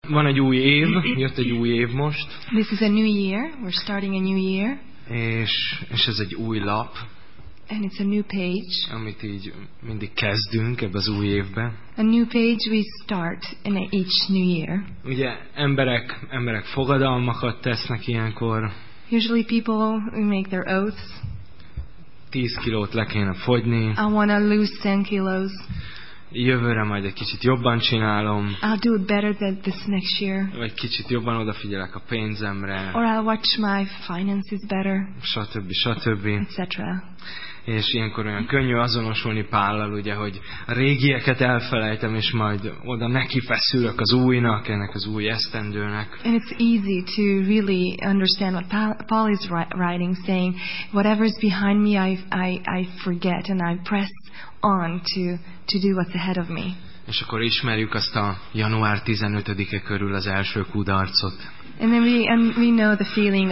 Van egy új év, jött egy új év most. This is a new year. We're starting a new year. És ez egy új lap. And it's a new page. Amit így mindig kezdünk ebbe az új évbe. A new page we start in each new year. Ugye emberek fogadalmakat tesznek ilyenkor. Usually people make their oaths. 10 kilót le kéne fogyni. I want to lose 10 kilos. Jövőre majd egy kicsit jobban csinálom. I'll do it better than this next year. Vagy kicsit jobban odafigyelek a pénzemre. Or I'll watch my finances better. Stb. Etc. És ilyenkor olyan könnyű azonosulni Pállal, ugye, hogy a régieket elfelejtem, és majd oda neki feszülök az újnak, ennek az új esztendőnek. And it's easy to really understand what Paul is writing, saying, whatever's behind me, I forget, and I press on to do what's ahead of me. És akkor ismerjük azt a január 15-e körül az első kudarcot. And then we know the feeling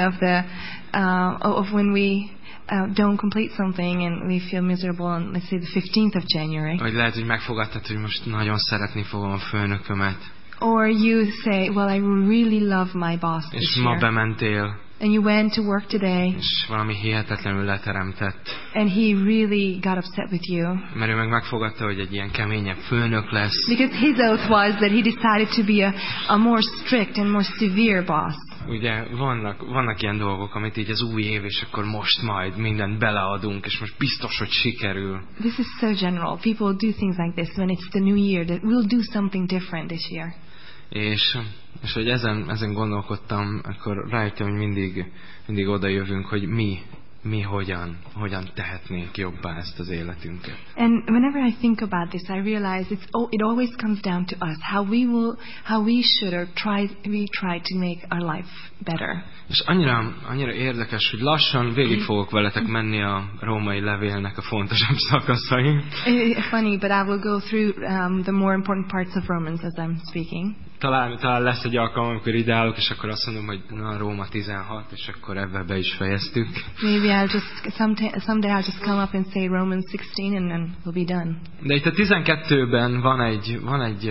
of when we don't complete something and we feel miserable on, let's say, the 15th of January. Vagy lehet, hogy megfogadtad, hogy most nagyon szeretni fogom a főnökömet. Or you say, well, I really love my boss és this ma year. bementél. And you went to work today. És valami hihetetlenül leteremtett. And he really got upset with you. Mert ő meg megfogadta, hogy egy ilyen keményebb főnök lesz. Because his oath was that he decided to be a more strict and more severe boss. Ugye vannak ilyen dolgok, amit így az új év, és akkor most majd mindent beleadunk, és most biztos, hogy sikerül. This is so general. People do things like this when it's the new year, that we'll do something different this year. És hogy ezen gondolkodtam, akkor rájöttem, hogy mindig oda jövünk, hogy mi hogyan tehetnénk jobbá ezt az életünket. And whenever I think about this, I realize it always comes down to us, how we should or try to make our life better. És annyira érdekes, hogy lassan végig fogok veletek menni a római levélnek a fontosabb szakaszain. Funny, but I will go through the more important parts of Romans as I'm speaking. Talán lesz egy alkalom, amikor ideállok, és akkor azt mondom, hogy na, Róma 16, és akkor ebben be is fejeztük. Maybe someday I'll just come up and say Romans 16 and then we'll be done. De itt a 12-ben van egy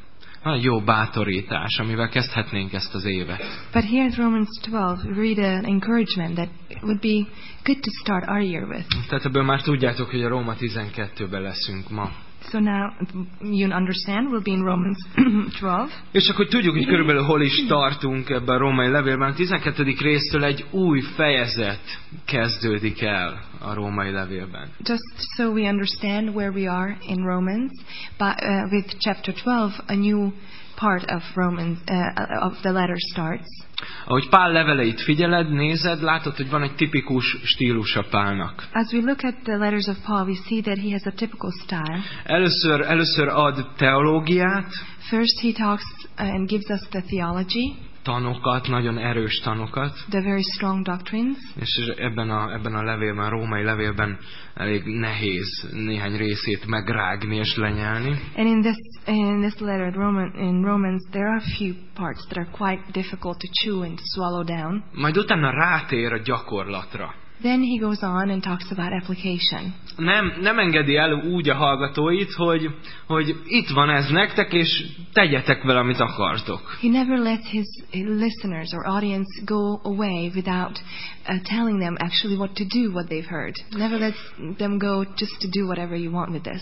jó bátorítás, amivel kezdhetnénk ezt az évet. But here at Romans 12, we read an encouragement that would be good to start our year with. Tehát ebből már tudjátok, hogy a Róma 12-ben leszünk ma. So now you understand, we'll be in Romans 12. És akkor tudjuk, hogy körülbelül hol is tartunk ebben a római levélben. A 12. résztől egy új fejezet kezdődik el a római levélben. Just so we understand where we are in Romans, but with chapter 12, a new part of Romans of the letter starts. Ahogy Pál leveleit figyeled, nézed, látod, hogy van egy tipikus stílusa Pálnak. As we look at the letters of Paul, we see that he has a typical style. Először ad teológiát. First he talks and gives us the theology. Tanokat, nagyon erős tanokat. The very strong doctrines. És ebben a levélben, a római levélben elég nehéz néhány részét megrágni és lenyelni. And in this letter in Romans there are a few parts that are quite difficult to chew and to swallow down. Majd utána rátér a gyakorlatra. Then he goes on and talks about application. Nem engedi el úgy a hallgatóit, hogy itt van ez nektek, és tegyetek vele, amit akartok. He never lets his listeners or audience go away without telling them actually what to do, what they've heard. Never lets them go just to do whatever you want with this.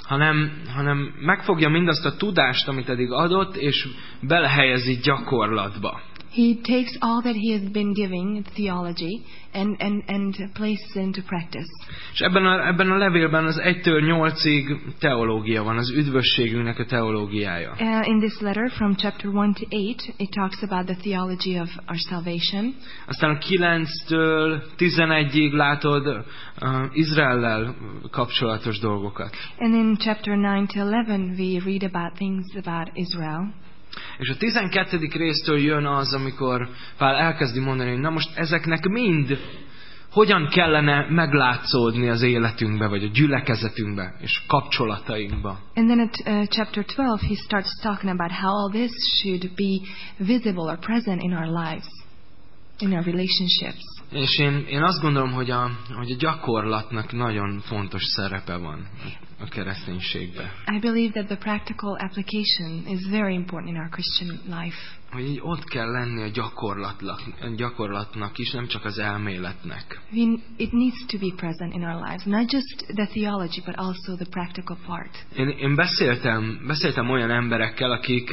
Hanem megfogja mindazt a tudást, amit eddig adott, és belehelyezi gyakorlatba. He takes all that he has been giving theology and places it into practice. És ebben a levélben az 1-től 8-ig teológia van, az üdvösségünknek a teológiája. In this letter from chapter 1 to 8, it talks about the theology of our salvation. Aztán a 9-től 11-ig látod Izraellel kapcsolatos dolgokat. And in chapter 9 to 11 we read about things about Israel. És a 12. résztől jön az, amikor Pál elkezdi mondani, hogy na most ezeknek mind hogyan kellene meglátszódni az életünkbe, vagy a gyülekezetünkbe, és kapcsolatainkba. And then at chapter 12 he starts talking about how all this should be visible or present in our lives, in our relationships. És én azt gondolom, hogy a gyakorlatnak nagyon fontos szerepe van a kereszténységben. I believe that the practical application is very important in our Christian life. Hogy így ott kell lenni a gyakorlatnak is, nem csak az elméletnek. It needs to be present in our lives, not just the theology, but also the practical part. Én beszéltem olyan emberekkel, akik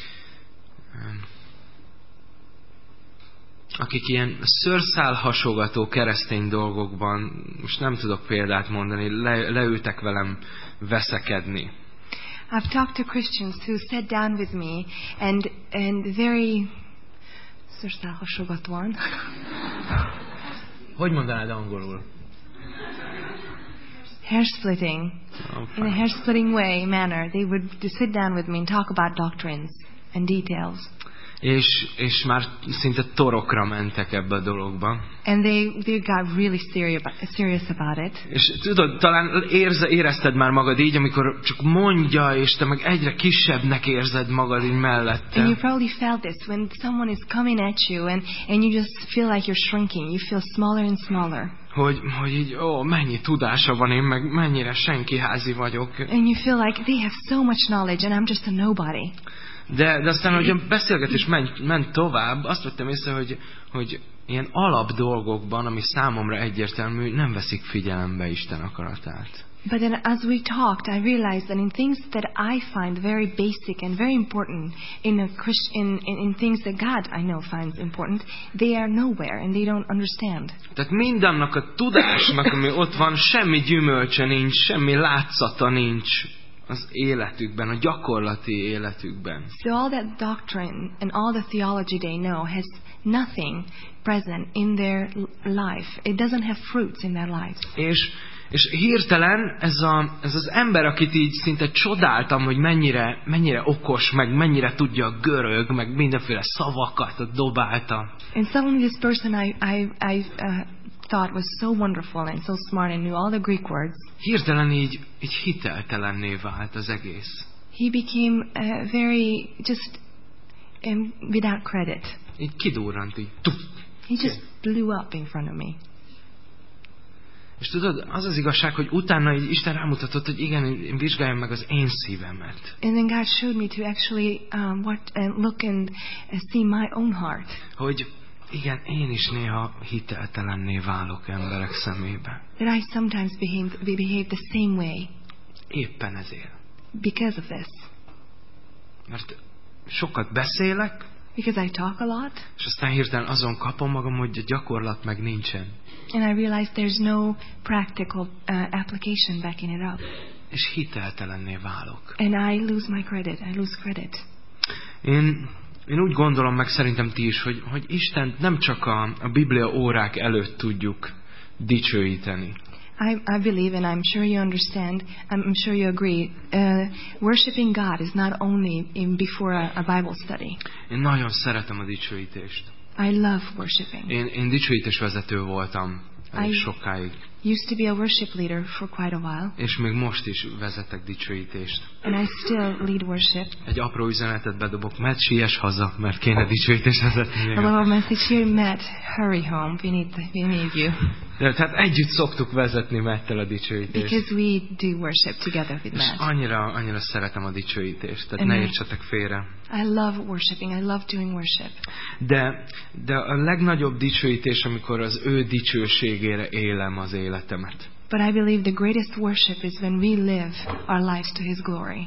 ilyen szőrszálhasogató keresztény dolgokban, most nem tudok példát mondani, leültek velem veszekedni. I've talked to Christians who sat down with me and very szőrszálhasogatóan. Hogy mondanád angolul? Hair splitting. In a hair splitting manner, they would sit down with me and talk about doctrines and details. És már szinte torokra mentek ebbe a dologba. And they got really serious about it. És tudod, talán érezted már magad így, amikor csak mondja, és te meg egyre kisebbnek érzed magad így mellette. And you probably felt this when someone is coming at you and you just feel like you're shrinking. You feel smaller and smaller. Hogy így, mennyi tudása van, én meg mennyire senkiházi vagyok. And you feel like they have so much knowledge and I'm just a nobody. De aztán, hogy a beszélgetés ment tovább, azt vettem észre, hogy ilyen alap dolgokban, ami számomra egyértelmű, nem veszik figyelembe Isten akaratát. But then as we talked, I realized that in things that I find very basic and very important in things that God I know finds important, they are nowhere and they don't understand. Tehát mindannak a tudásnak, ami ott van, semmi gyümölcse nincs, semmi látszata nincs az életükben, a gyakorlati életükben. So all that doctrine and all the theology they know has nothing present in their life. It doesn't have fruits in their lives. És hirtelen ez az ember, akit így szinte csodáltam, hogy mennyire okos, meg mennyire tudja a görög, meg mindenféle szavakat dobálta. And suddenly this person I thought was so wonderful and so smart and knew all the Greek words. Hirtelen így hiteltelenné vált az egész. He became very just without credit. Így kidurrant így. He just blew up in front of me. És tudod, az az igazság, hogy utána így Isten rámutatott, hogy igen, én vizsgáljam meg az én szívemet. And then God showed me to actually look and see my own heart. Hogy igen, én is néha hiteltelenné válok emberek szemébe. That I sometimes behave the same way. Éppen ezért. Because of this. Mert sokat beszélek, because I talk a lot, és aztán hirtelen azon kapom magam, hogy a gyakorlat meg nincsen. And I realize there's no practical application backing it up. És hiteltelenné válok. And I lose my credit. I lose credit. Én úgy gondolom, meg szerintem ti is, hogy Istent nem csak a Biblia órák előtt tudjuk dicsőíteni. I believe, and I'm sure you understand, I'm sure you agree, worshiping God is not only before a Bible study. Én nagyon szeretem a dicsőítést. I love worshiping. Én dicsőítésvezető voltam elég sokáig. Used to be a worship leader for quite a while. És még most is vezetek dicsőítést. And I still lead worship. Egy apró üzenetet bedobok, Matt, siess haza, mert kéne dicsőítést vezetni. A little message here, Matt, hurry home, we need you. De, tehát együtt szoktuk vezetni Mattel a dicsőítést. Because we do worship together with Matt. És annyira szeretem a dicsőítést, tehát ne értsetek félre. I love worshiping, I love doing worship. De a legnagyobb dicsőítés, amikor az ő dicsőségére élem az életemet. But I believe the greatest worship is when we live our lives to His glory.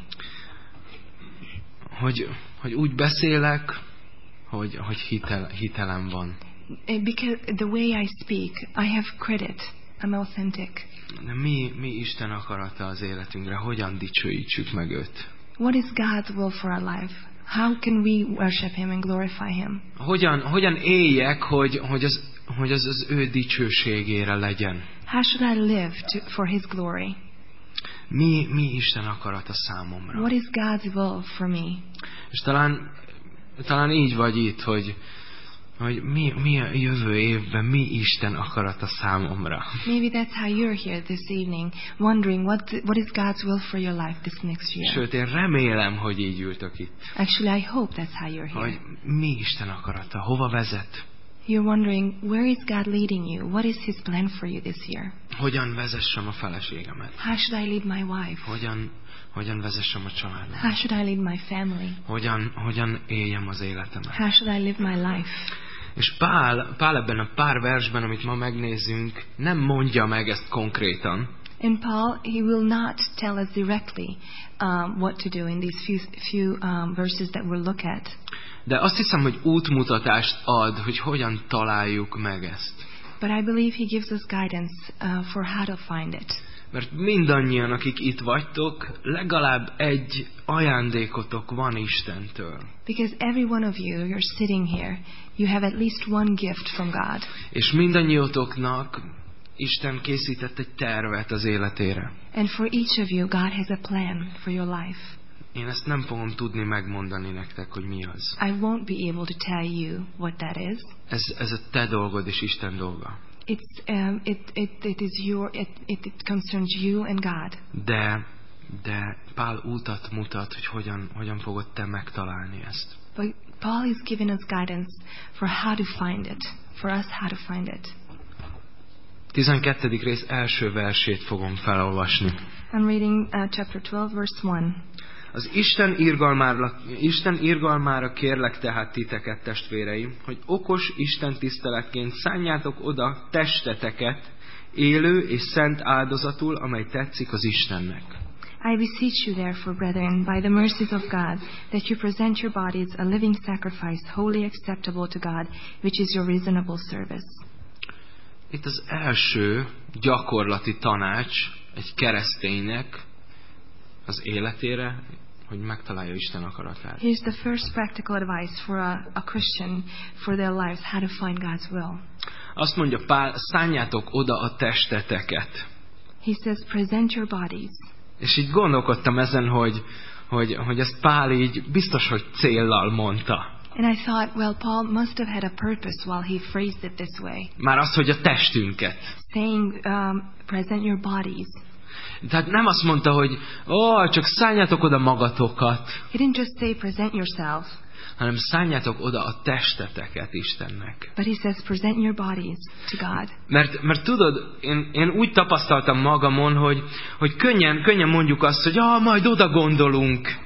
Hogy úgy beszélek, hogy hitelem van. Because the way I speak, I have credit. I'm authentic. De mi Isten akarata az életünkre? Hogyan dicsőítsük meg őt? What is God's will for our life? How can we worship Him and glorify Him? Hogyan éljek, hogy az ő dicsőségére legyen? How should I live for His glory? Mi Isten akarata számomra? What is God's will for me? És talán így vagy itt, hogy mi a jövő évben, mi Isten akarata számomra. Maybe that's how you're here this evening, wondering what is God's will for your life this next year. Sőt, én remélem, hogy így ültök itt. Actually, I hope that's how you're here. Hogy mi Isten akarata, hova vezet? You're wondering, where is God leading you? What is His plan for you this year? Hogyan vezessem a feleségemet? How should I lead my wife? Hogyan vezessem a családomat? How should I lead my family? Hogyan éljem az életemet? How should I live my life? És Pál ebben a pár versben, amit ma megnézünk, nem mondja meg ezt konkrétan. And Paul, he will not tell us directly what to do in these few verses that we'll look at. De azt hiszem, hogy útmutatást ad, hogy hogyan találjuk meg ezt. But I believe he gives us guidance for how to find it. Mert mindannyian, akik itt vagytok, legalább egy ajándékotok van Istentől. Because every one of you, you're sitting here, you have at least one gift from God. És mindannyiotoknak Isten készített egy tervet az életére. And for each of you, God has a plan for your life. Én ezt nem fogom tudni megmondani nektek, hogy mi az. I won't be able to tell you what that is. Ez a te dolgod és Isten dolga. It concerns you and God. De Pál útat mutat, hogy hogyan fogod te megtalálni ezt. But Paul is giving us guidance for how to find it. For us how to find it. 12. rész első versét fogom felolvasni. I'm reading chapter 12, verse 1. Az Isten irgalmára kérlek tehát titeket, testvéreim, hogy okos Isten tiszteletként szánjátok oda testeteket, élő és szent áldozatul, amely tetszik az Istennek. I beseech you therefore, brethren, by the mercies of God, that you present your bodies a living sacrifice, wholly acceptable to God, which is your reasonable service. Itt az első gyakorlati tanács egy kereszténynek az életére, hogy megtalálja Isten akaratát. Here's the first practical advice for a Christian for their lives, how to find God's will. Azt mondja Pál, szánjátok oda a testeteket. He says, present your bodies. És így gondolkodtam ezen, hogy ezt Pál így biztos, hogy céllal mondta. And I thought, well, Paul must have had a purpose while he phrased it this way. Már az, hogy a testünket. Saying, present your bodies. Tehát nem azt mondta, hogy csak szánjátok oda magatokat. He didn't just say, present yourself. Hanem szánjátok oda a testeteket Istennek. But he says, present your bodies to God. Mert tudod, én úgy tapasztaltam magamon, hogy könnyen mondjuk azt, hogy majd oda gondolunk.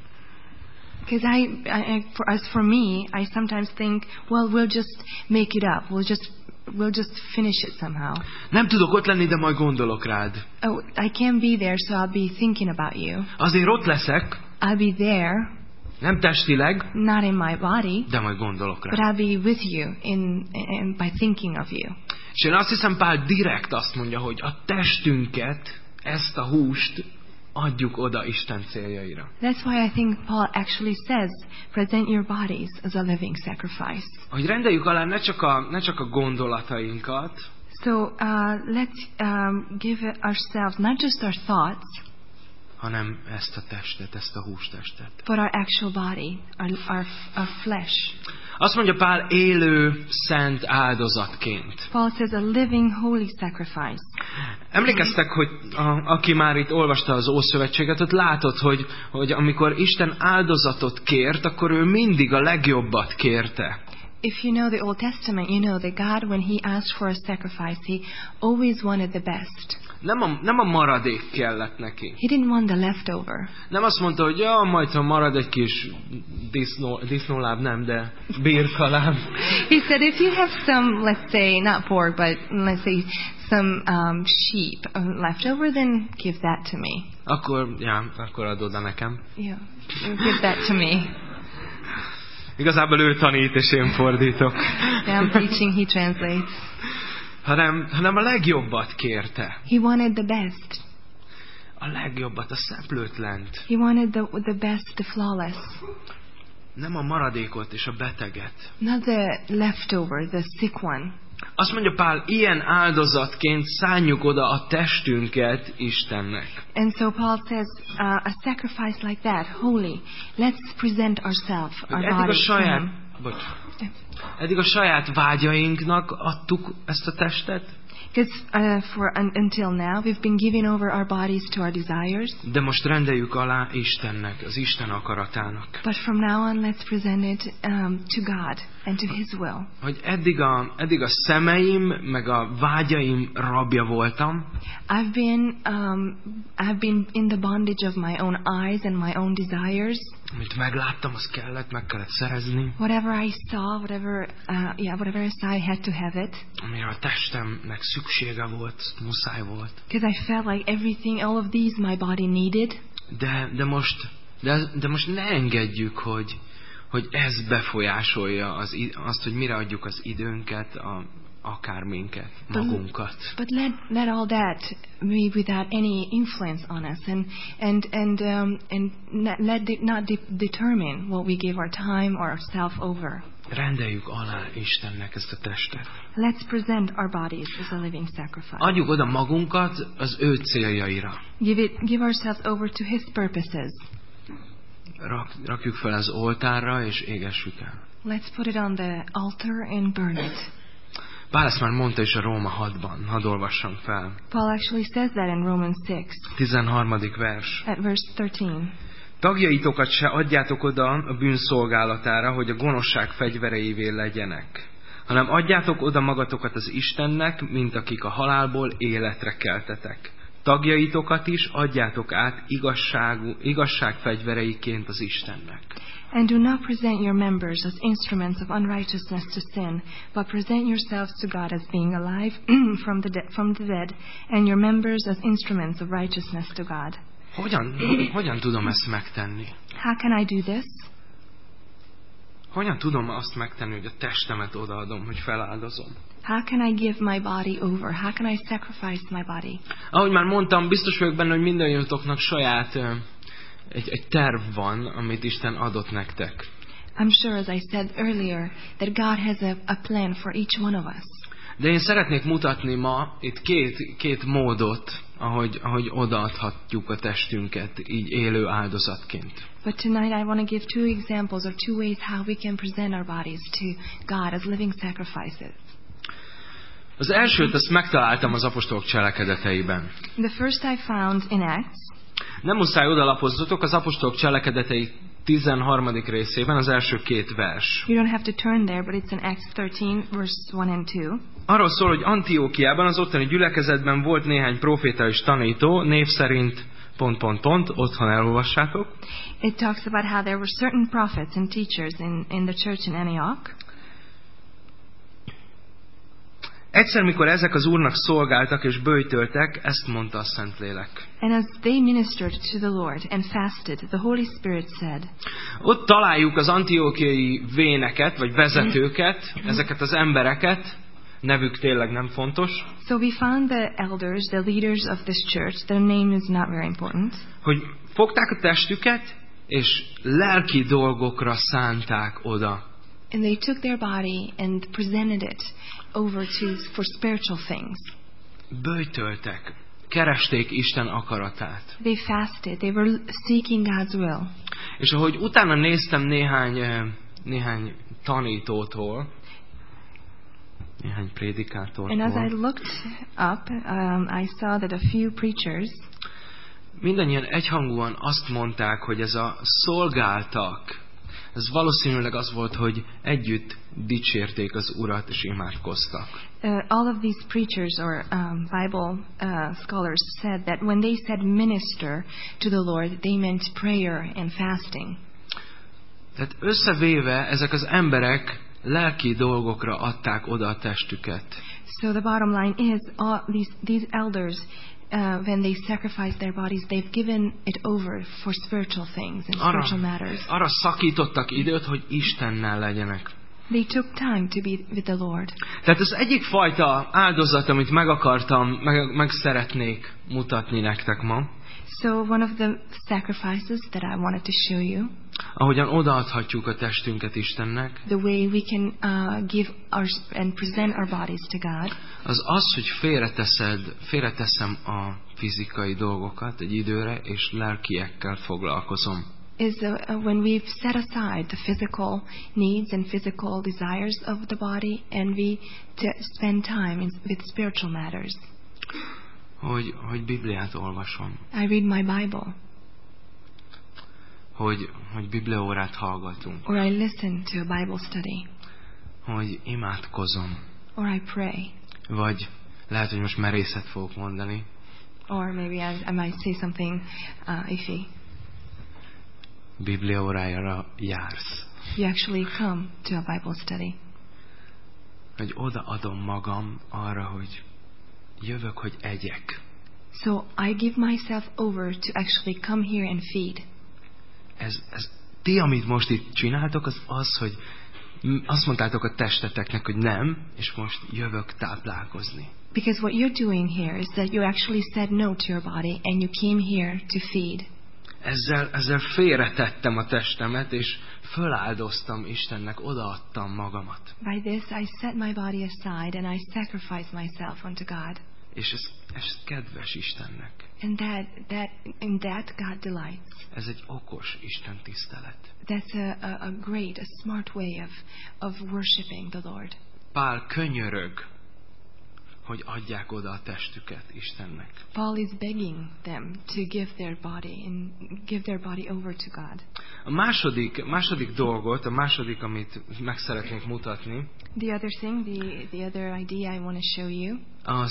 Because as for me, I sometimes think, well, we'll just make it up. We'll just finish it somehow. Nem tudok ott lenni, de majd gondolok rád. Oh, I can't be there, so I'll be thinking about you. Azért ott leszek. I'll be there. Nem testileg. Not in my body. De majd gondolok rád. But I'll be with you by thinking of you. És én azt hiszem, Pál direkt azt mondja, hogy a testünket, ezt a húst adjuk oda Isten céljaira. That's why I think Paul actually says, present your bodies as a living sacrifice. Hogy rendeljük alá ne csak a gondolatainkat, so let's give ourselves not just our thoughts, hanem ezt a testet, ezt a hústestet. But our actual body, our flesh. Azt mondja Pál, élő, szent áldozatként. Paul says a living, holy sacrifice. Emlékeztek, hogy aki már itt olvasta az Ószövetséget, ott látod, hogy amikor Isten áldozatot kért, akkor ő mindig a legjobbat kérte. If you know the Old Testament, you know that God, when He asked for a sacrifice, He always wanted the best. Nem a maradék kellett neki. He didn't want the leftover. Nem azt mondta, hogy majd ha marad egy kis disznóláb, nem, de birkaláb. He said, if you have some, let's say, not pork, but let's say some sheep leftover, then give that to me. Akkor adod nekem. Yeah, give that to me. Igazából ő tanít, és én fordítok. Yeah, I'm preaching, he translates. hanem a legjobbat kérte. He wanted the best. A legjobbat, a szeplőtlent. He wanted the best, the flawless. Nem a maradékot és a beteget. Not the leftover, the sick one. Azt mondja Pál, ilyen áldozatként szánjuk oda a testünket Istennek. And so Paul says, a sacrifice like that, holy, let's present ourselves, our body. Eddig a saját vágyainknak adtuk ezt a testet. Because until now we've been giving over our bodies to our desires. De most rendeljük alá Istennek, az Isten akaratának. But from now on, let's present it to God and to His will. Hogy eddig a szemeim, meg a vágyaim rabja voltam. I've been in the bondage of my own eyes and my own desires. Amit megláttam, azt meg kellett szerezni. Whatever I saw, whatever I saw, I had to have it. Amire a testemnek szüksége volt, muszáj volt. Because I felt like everything, all of these, my body needed. De most ne engedjük, hogy ez befolyásolja azt, hogy mire adjuk az időnket, akárminket, magunkat. But let all that be without any influence on us, and let it not determine what we give our time or ourselves over. Rendeljük alá Istennek ezt a testet. Let's present our bodies as a living sacrifice. Adjuk oda magunkat az ő céljaira. Give ourselves over to His purposes. Rakjuk fel az oltárra és égessük el. Let's put it on the altar and burn it. Pál ezt már mondta is a Róma 6-ban. Hadd olvassam fel. Paul actually says that in Romans 6. 13. vers. At verse 13. Tagjaitokat se adjátok oda a bűn szolgálatára, hogy a gonoszság fegyvereivé legyenek, hanem adjátok oda magatokat az Istennek, mint akik a halálból életre keltetek. Tagjaitokat is adjátok át igazság fegyvereiként az Istennek. And do not present your members as instruments of unrighteousness to sin, but present yourselves to God as being alive from the dead, and your members as instruments of righteousness to God. Hogyan tudom ezt megtenni? How can I do this? Hogyan tudom azt megtenni, hogy a testemet odaadom, hogy feláldozom? How can I give my body over? How can I sacrifice my body? Ahogy már mondtam, biztos vagyok benne, hogy mindannyiatoknak saját egy terv van, amit Isten adott nektek. I'm sure, as I said earlier, that God has a plan for each one of us. De én szeretnék mutatni ma itt két módot, ahogy odaadhatjuk a testünket így élő áldozatként. But tonight I want to give two examples or two ways how we can present our bodies to God as living sacrifices. Az elsőt azt megtaláltam az apostolok cselekedeteiben. The first I found in Acts. Nem muszáj odalapozzatok, az apostolok cselekedetei 13. részében az első két vers. You don't have to turn there, but it's in Acts 13, verse 1 and 2. Arról szól, hogy Antiókiában, az ottani gyülekezetben volt néhány proféta és tanító, név szerint ... otthon elolvassátok. It talks about how there were certain prophets and teachers in the church in Antioch. Egyszer, mikor ezek az Úrnak szolgáltak és böjtöltek, ezt mondta a Szentlélek. And as they ministered to the Lord and fasted, the Holy Spirit said. Ott találjuk az antiókiai véneket, vagy vezetőket, ezeket az embereket, nevük tényleg nem fontos. So we found the elders, the leaders of this church, their name is not very important. Hogy fogták a testüket, és lelki dolgokra szánták oda. And they took their body and presented it over for spiritual things. Böjtöltek, keresték Isten akaratát. They fasted, they were seeking God's will. És ahogy utána néztem néhány tanítótól, néhány prédikátortól, and as I looked up, I saw that a few preachers, mindannyian egyhangúan azt mondták, hogy ez a szolgáltak, ez valószínűleg az volt, hogy együtt dicsérték az Urat és imádkoztak. All of these preachers or Bible scholars said that when they said minister to the Lord, they meant prayer and fasting. Tehát összevéve ezek az emberek lelki dolgokra adták oda a testüket. So the bottom line is, these elders, when they sacrifice their bodies, they've given it over for spiritual things and spiritual matters. Arra szakítottak időt, hogy Istennel legyenek. They took time to be with the Lord. Tehát az egyik fajta áldozat, amit meg szeretnék mutatni nektek ma. So one of the sacrifices that I wanted to show you, ahogyan odaadhatjuk a testünket Istennek, the way we can give and present our bodies to God, az, hogy félreteszem a fizikai dolgokat egy időre, és lelkiekkel foglalkozom. is when we've set aside the physical needs and physical desires of the body, and we spend time with spiritual matters. Hogy Bibliát olvasom. I read my Bible. Hogy bibliaórát hallgatunk. Or I listen to a Bible study. Hogy imádkozom. Or I pray. Vagy lehet, hogy most merészet fogok mondani. Or maybe I might say something iffy. Bibliaórájára jársz. You actually come to a Bible study. Hogy odaadom magam arra, hogy jövök, hogy egyek. So I give myself over to actually come here and feed. Ez ti, amit most itt csináltok, az, hogy azt mondtátok a testeteknek, hogy nem, és most jövök táplálkozni. Because what you're doing here is that you actually said no to your body and you came here to feed. Ezzel félretettem a testemet, és föláldoztam Istennek, odaadtam magamat. By this I set my body aside and I sacrifice myself unto God. És ez kedves Istennek. And in that God delights. Ez egy okos Isten tisztelet. That's a great, a smart way of worshiping the Lord. Pál könyörög, hogy adják oda a testüket Istennek. Paul is begging them to give their body over to God. A második dolgot, amit meg szeretnék mutatni, the other thing, the other idea I want to show you,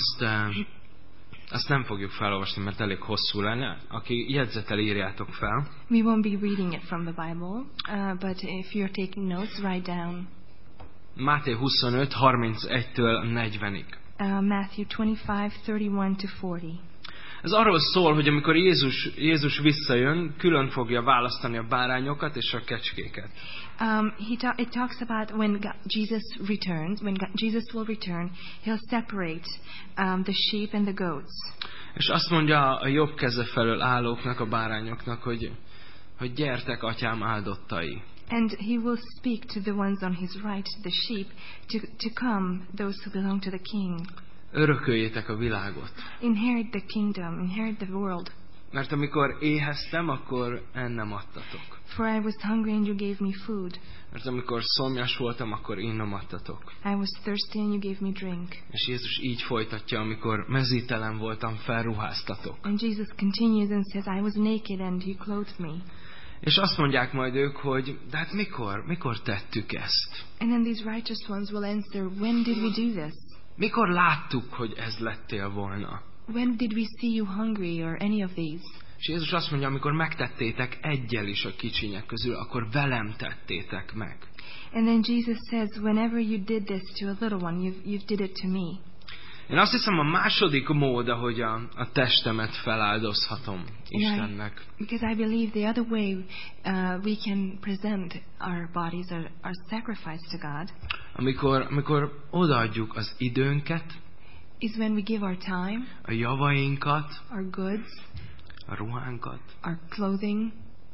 azt nem fogjuk felolvasni, mert elég hosszú lenne. Aki jegyzetel, írjátok fel. We won't be reading it from the Bible, but if you're taking notes, write down. Máté 25, 31-től 40-ig. Matthew 25:31-40. Ez arról szól, hogy amikor Jézus visszajön, külön fogja választani a bárányokat és a kecskéket. It talks about when Jesus returns, Jesus will return, he'll separate the sheep and the goats. És azt mondja a jobb keze felől állóknak, a bárányoknak, hogy gyertek, atyám áldottai. And he will speak to the ones on his right, the sheep, to come, those who belong to the king. Örököljétek a világot. Inherit the kingdom, inherit the world. Mert amikor éheztem, akkor ennem adtatok. For I was hungry and you gave me food. Mert amikor szomjas voltam, akkor innom adtatok. I was thirsty and you gave me drink. És Jézus így folytatja, amikor mezítelen voltam, felruháztatok. And Jesus continues and says, I was naked and you clothed me. És azt mondják majd ők, hogy de hát mikor tettük ezt? And then these righteous ones will answer, when did we do this? Mikor láttuk, hogy ez lettél volna? When did we see you hungry or any of these? És Jézus azt mondja, amikor megtettétek egyel is a kicsinyek közül, akkor velem tettétek meg. And then Jesus says, whenever you did this to a little one, you did it to me. Én azt hiszem, a második mód, ahogy a testemet feláldozhatom Istennek. Because I believe the other way we can present our bodies, our sacrifice to God, amikor odaadjuk az időnket, is when we give our time, a javainkat, our goods, a ruhánkat, our clothing,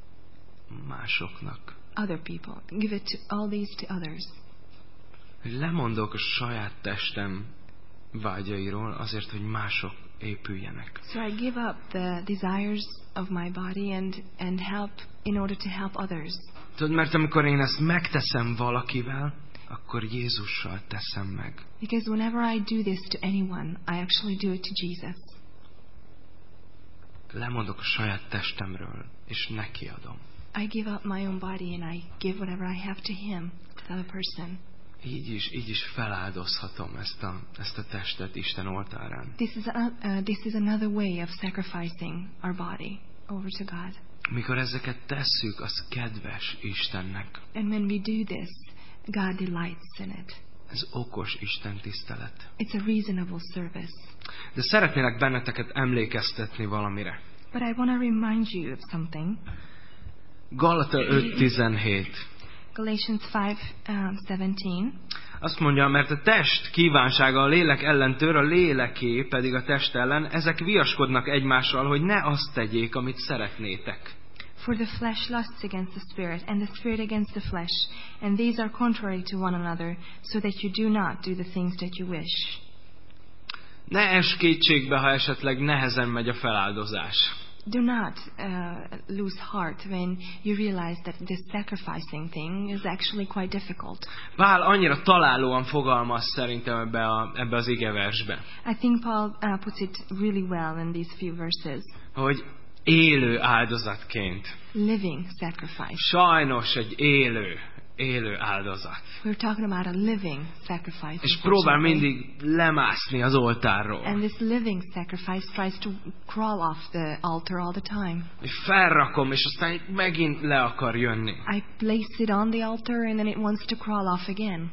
másoknak. Other people. Give it to all these to others. Lemondok a saját testem vágyairól azért, hogy mások épüljenek. So I give up the desires of my body and help in order to help others. Tudod, mert amikor én ezt megteszem valakivel, akkor Jézussal teszem meg. Because whenever I do this to anyone, I actually do it to Jesus. Lemondok a saját testemről, és neki adom. I give up my own body and I give whatever I have to him, to the other person. Így is feláldozhatom ezt a testet Isten oltárán. This is another way of sacrificing our body over to God. Mikor ezeket tesszük, az kedves Istennek. And when we do this, God delights in it. Ez okos Isten tisztelet. It's a reasonable service. De szeretnélek benneteket emlékeztetni valamire. But I want to remind you of something. Galata 5:17. Galatians 5:17. Azt mondja, mert a test kívánsága a lélek ellen tör, a léleké pedig a test ellen, ezek viaskodnak egymással, hogy ne azt tegyék, amit szeretnétek. For the flesh lusts against the spirit, and the spirit against the flesh, and these are contrary to one another, so that you do not do the things that you wish. Ne ess kétségbe, ha esetleg nehezen megy a feláldozás. Do not lose heart when you realize that this sacrificing thing is actually quite difficult. Pál annyira találóan fogalmaz szerintem ebbe az igeversbe, I think Paul puts it really well in these few verses. hogy élő áldozatként. Living sacrifice. Sajnos egy élő áldozat. We're talking about a living sacrifice. És próbál mindig lemászni az oltárról. And this living sacrifice tries to crawl off the altar all the time. És felrakom, és aztán megint le akar jönni. I place it on the altar and then it wants to crawl off again.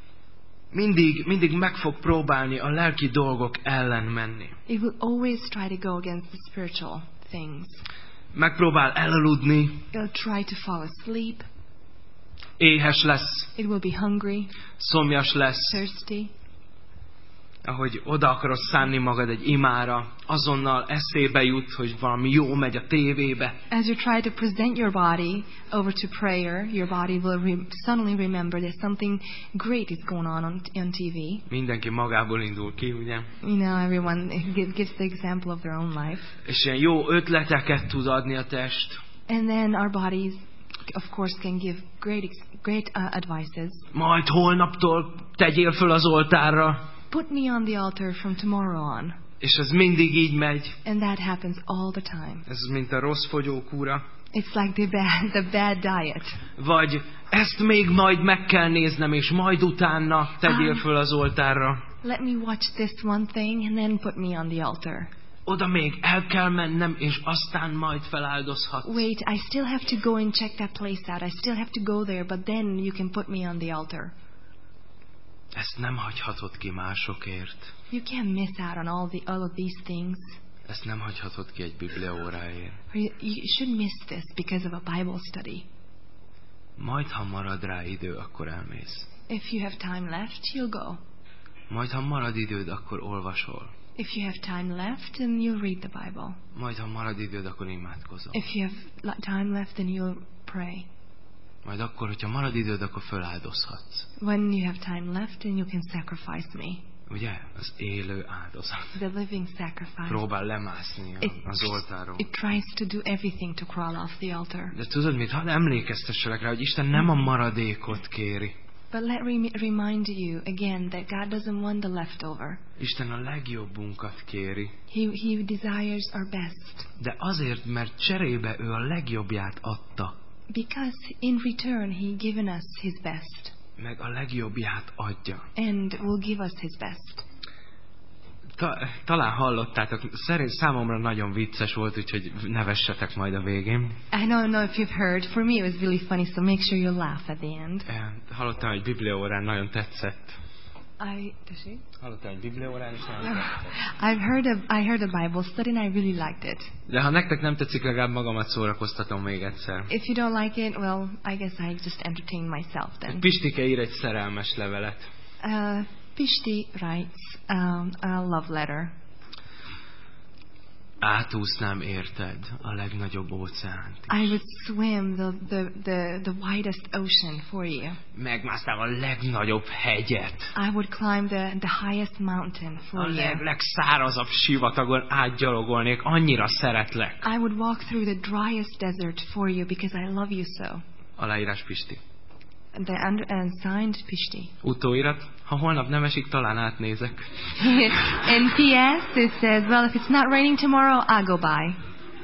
Mindig meg fog próbálni a lelki dolgok ellen menni. It will always try to go against the spiritual things. Megpróbál elaludni. It'll try to fall asleep. Éhes lesz. It will be hungry. Szomjas lesz. Thirsty. Ahogy oda akarod szánni magad egy imára, azonnal eszébe jut, hogy valami jó megy a tévébe. As you try to present your body over to prayer, your body will suddenly remember that something great is going on TV. Mindenki magából indul ki, ugye? You know, everyone gives the example of their own life. És ilyen jó ötleteket tud adni a test. And then our bodies, of course, can give great advices. Majd holnaptól tegyél föl az oltárra. Put me on the altar from tomorrow on. És ez mindig így megy. And that happens all the time. Ez mint a rossz fogyókúra. It's like the bad diet. Vagy ezt még majd meg kell néznem, és majd utána tegyél föl az oltárra. Let me watch this one thing and then put me on the altar. Oda még el kell mennem, és aztán majd feláldozhatsz. Wait, I still have to go and check that place out. I still have to go there, but then you can put me on the altar. Ezt nem hagyhatod ki másokért. You can't miss out on all of these things. Ezt nem hagyhatod ki egy bibliaóráért. You should miss this because of a Bible study. Majd, ha marad rá idő, akkor elmész. If you have time left, you'll go. Majd, ha marad időd, akkor olvasol. If you have time left, then you'll read the Bible. Majd, ha marad időd, akkor imádkozol. If you have time left, then you'll pray. Majd akkor, hogyha marad időd, akkor föláldozhatsz. When you have time left, then you can sacrifice me. Ugye? Az élő áldozat. The living sacrifice. Próbál lemászni az oltáról. It tries to do everything to crawl off the altar. De tudod mit? Hadd emlékeztesselek rá, hogy Isten nem a maradékot kéri. But let me remind you again that God doesn't want the leftover. Isten a legjobbunkat kéri. He desires our best. De azért, mert cserébe ő a legjobbját adta. Because in return He given us His best. Meg a legjobbját adja. And will give us His best. Talán hallottátok, számomra nagyon vicces volt, úgyhogy nevessetek majd a végén. I don't know if you've heard. For me it was really funny, so make sure you laugh at the end. Hallottam, hogy bibliaórán nagyon tetszett. Does Hallottam, hogy bibliaórán is nagyon tetszett. I heard a Bible study and I really liked it. De ha nektek nem tetszik, legalább magamat szórakoztatom még egyszer. If you don't like it, well, I guess I just entertain myself then. Pistike ír egy szerelmes levelet. Pishti writes a love letter. Átúsznám érted a legnagyobb óceánt is. I would swim the widest ocean for you. Megmásznám a legnagyobb hegyet. I would climb the highest mountain for you. A legszárazabb sivatagon átgyalogolnék, annyira szeretlek. I would walk through the driest desert for you because I love you so. Aláírás Pisti. And signed Pishti. Utóirat, ha holnap nem esik, talán átnézek. In PS it says, well, if it's not raining tomorrow, I'll go by.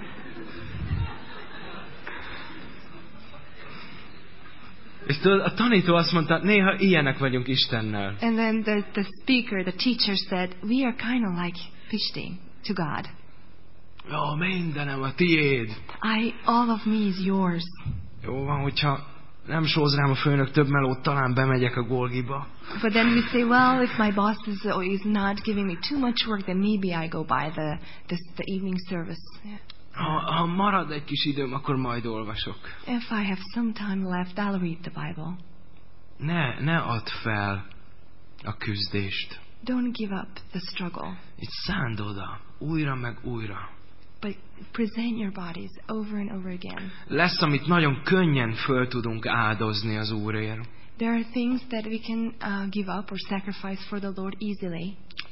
És tudod, a tanító azt mondta, néha ilyenek vagyunk Istennel. And then the speaker, the teacher said, we are kind of like Pishti to God. Jó, mindenem a tiéd. All of me is yours. Jó van, hogyha nem sóz rám a főnök több melót, talán bemegyek a Golgiba. But then we say, well, if my boss is not giving me too much work, then maybe I go by the evening service. Yeah. Ha marad egy kis időm, akkor majd olvasok. If I have some time left, I'll read the Bible. Ne add fel a küzdést. Don't give up the struggle. Itt szánd oda, újra meg újra. But present your bodies over and over again. Lesz, amit nagyon könnyen föl tudunk áldozni az Úrért. There are things that we can give up or sacrifice for the Lord easily.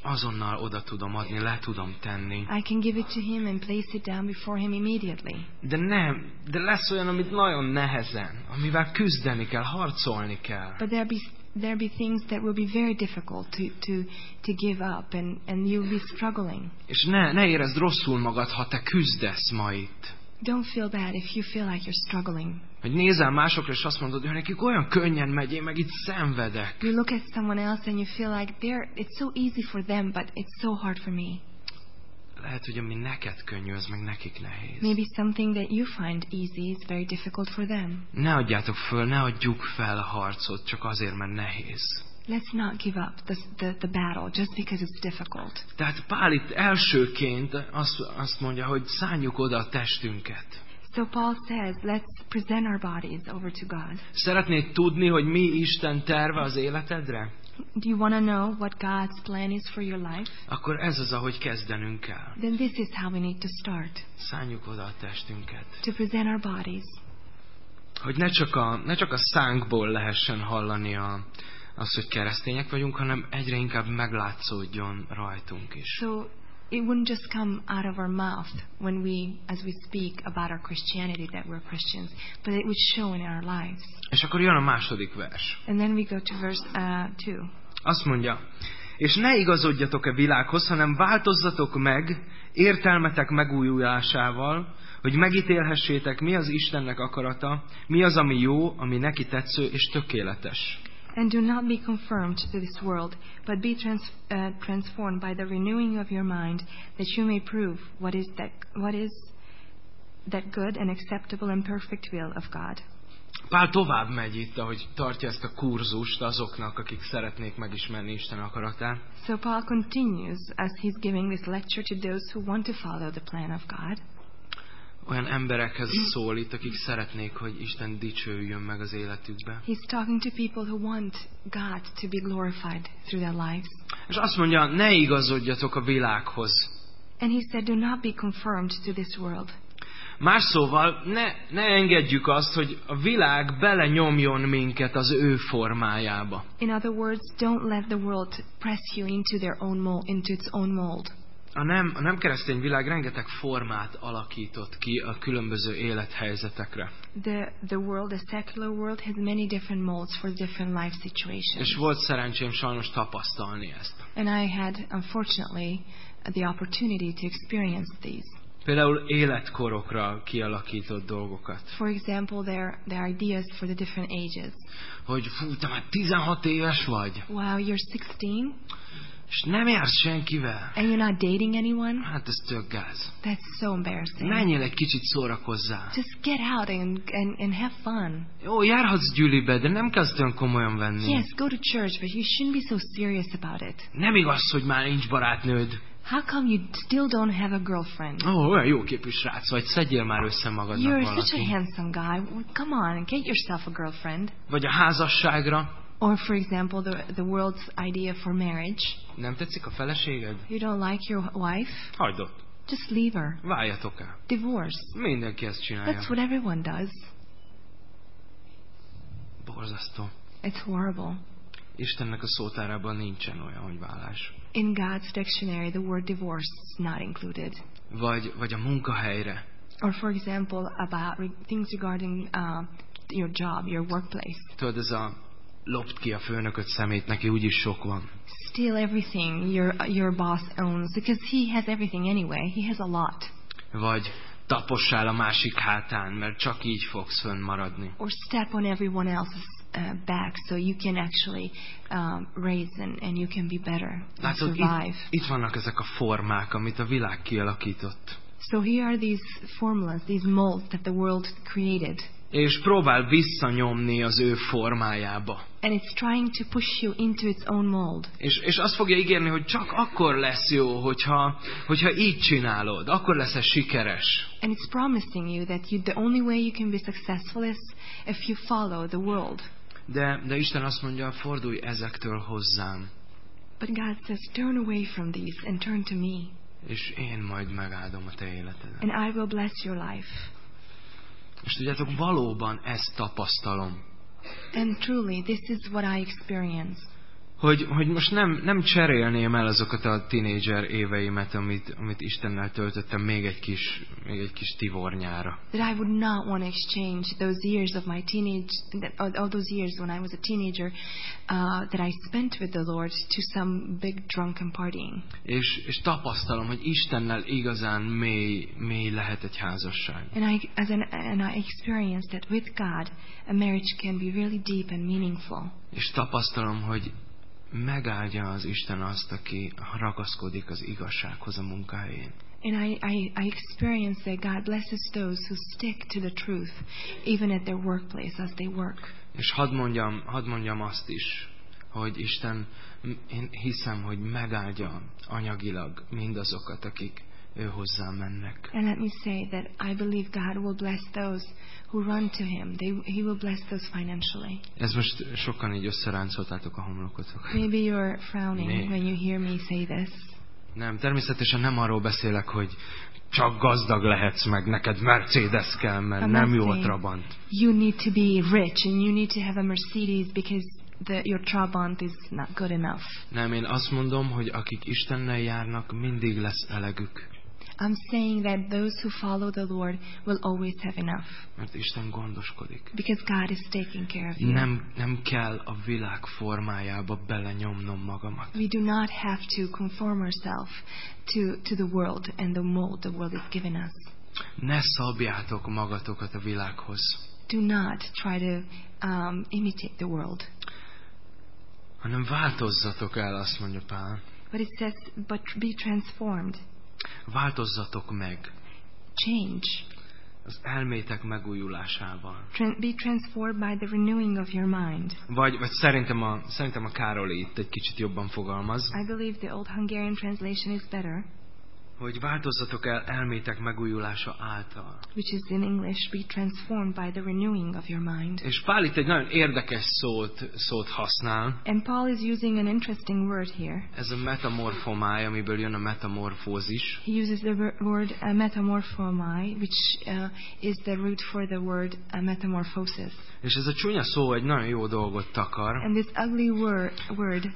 azonnal oda tudom adni, le tudom tenni. I can give it to him and place it down before him immediately. De lesz olyan, amit nagyon nehezen, amivel küzdeni kell, harcolni kell. But there'll be things that will be very difficult to give up, and you'll be struggling. És ne érezd rosszul magad, ha te küzdesz ma itt. Don't feel bad if you feel like you're struggling. Hogy nézel másokra, és azt mondod, hogy nekik olyan könnyen megy, én meg itt szenvedek. You look at someone else and you feel like it's so easy for them, but it's so hard for me. Lehet, hogy ami neked könnyű, az meg nekik nehéz. Maybe something that you find easy is very difficult for them. Ne adjátok föl, ne adjuk fel a harcot, csak azért, mert nehéz. Let's not give up the battle just because it's difficult. Tehát Pál itt elsőként azt mondja, hogy szánjuk oda a testünket. So Paul says, let's present our bodies over to God. Szeretnéd tudni, hogy mi Isten terve az életedre? Do you want to know what God's plan is for your life? Akkor ez az, ahogy kezdenünk kell. Then this is how we need to start. Szánjuk oda a testünket. To present our bodies. Hogy ne csak a szánkból lehessen hallani az, hogy keresztények vagyunk, hanem egyre inkább meglátszódjon rajtunk is. So it wouldn't just come out of our mouth as we speak about our Christianity that we're Christians, but it would show in our lives. És akkor jön a második vers. And then we go to verse 2. Azt mondja, és ne igazodjatok a világhoz, hanem változzatok meg értelmetek megújulásával, hogy megítélhessétek, mi az Istennek akarata, mi az, ami jó, ami neki tetsző és tökéletes. And do not be conformed to this world, but be transformed by the renewing of your mind, that you may prove what is that good and acceptable and perfect will of God. Pál tovább megy itt, ahogy tartja ezt a kurzust azoknak, akik szeretnék megismerni Isten akaratát. So Paul continues as he's giving this lecture to those who want to follow the plan of God. Olyan emberekhez szólít, akik szeretnék, hogy Isten dicsőjön meg az életükbe. He's talking to people who want God to be glorified through their lives. És azt mondja, ne igazodjatok a világhoz. And he said, do not be conformed to this world. Más szóval, ne engedjük azt, hogy a világ belenyomjon minket az ő formájába. In other words, don't let the world press you into its own mold. A nem keresztény világ rengeteg formát alakított ki a különböző élethelyzetekre. The world, the secular world, has many different molds for different life situations. És volt szerencsém sajnos tapasztalni ezt. And I had, unfortunately, the opportunity to experience these. Például életkorokra kialakított dolgokat. For example, their ideas for the different ages. Hogy te már 16 éves vagy. Wow, you're 16? És nem jársz senkivel. And you're not dating anyone? Hát ez tök gáz. That's so embarrassing. Menjél egy kicsit szórakozzál. Just get out and have fun. Jó, járhatsz gyűlibe, de nem kezd olyan komolyan venni. Yes, go to church, but you shouldn't be so serious about it. Nem igaz, hogy már nincs barátnőd. How come you still don't have a girlfriend? Olyan jó képű srác vagy, szedjél már össze magadnak You're valaki. such a handsome guy. Come on, get yourself a girlfriend. Vagy a házasságra. Or for example, the world's idea for marriage. Nem tetszik a feleséged? You don't like your wife? Hagyd ott. Just leave her. Váljatok el. Divorce. Mindenki ezt csinálja. That's what everyone does. Borzasztó. It's horrible. Istennek a szótárában nincsen olyan, hogy vállás. In God's dictionary, the word divorce is not included. Vagy a munkahelyre. Or for example, about things regarding your job, your workplace. Tudod, ez a lopd ki a főnököt szemét, neki úgyis sok van. Steal everything your boss owns, because he has everything anyway. He has a lot. Vagy tapossál a másik hátán, mert csak így fogsz fönnmaradni. Or step on everyone else's back, so you can actually raise and you can be better and survive. Itt vannak ezek a formák, amit a világ kialakított. So here are these formulas, these molds that the world created. És próbál visszanyomni az ő formájába. And it's trying to push you into its own mold. És azt fogja ígérni, hogy csak akkor lesz jó, hogyha így csinálod, akkor lesz ez sikeres. And it's promising you that the only way you can be successful is if you follow the world. De Isten azt mondja, fordulj ezektől hozzám. But God says, turn away from these and turn to me. És én majd megáldom a te életedet. And I will bless your life. És tudjátok, valóban ezt tapasztalom. And truly, this is what I experience. hogy most nem cserélném el azokat a tínédzser éveimet, amit Istennel töltöttem még egy kis tivornyára. That I would not want to exchange those years of my all those years when I was a teenager that I spent with the Lord to some big drunken partying. És tapasztalom, hogy Istennel igazán mély lehet egy házasság. And I experienced that with God, a marriage can be really deep and meaningful. És tapasztalom, hogy megáldja az Isten azt, aki ragaszkodik az igazsághoz a munkahelyén. And I experience that God blesses those who stick to the truth, even at their workplace as they work. És hadd mondjam azt is, hogy Isten, én hiszem, hogy megáldja anyagilag mindazokat, akik ő hozzá mennek. And let me say that I believe God will bless those who run to Him. He will bless those financially. Ez most sokan így összeráncoltátok a homlokotok. Maybe you're frowning when you hear me say this. Nem, természetesen nem arról beszélek, hogy csak gazdag lehetsz meg, neked Mercedes kell, mert nem jó a Trabant. You need to be rich and you need to have a Mercedes because your Trabant is not good enough. Nem, én azt mondom, hogy akik Istennel járnak, mindig lesz elegük. I'm saying that those who follow the Lord will always have enough. Mert Isten gondoskodik. Because God is taking care of you. Nem kell a világ formájába belenyomnom magamat. We do not have to conform ourselves to the world and the mold the world is giving us. Ne szabjátok magatokat a világhoz. Do not try to imitate the world. Hanem változzatok el, azt mondja Pál. But it says, but be transformed. Változzatok meg. Change. Az elmétek megújulásával. Be transformed by the renewing of your mind. Vagy szerintem a Károli itt egy kicsit jobban fogalmaz. I believe the old Hungarian translation is better. Hogy változzatok el elmétek megújulása által. Which is in English, be transformed by the renewing of your mind. És Pál itt egy nagyon érdekes szót használ. And Paul is using an interesting word here. Ez a metamorfomáj, amiből jön a metamorfózis. He uses the word metamorphomai, which is the root for the word metamorphosis. És ez a csúnya szó egy nagyon jó dolgot takar. And this ugly word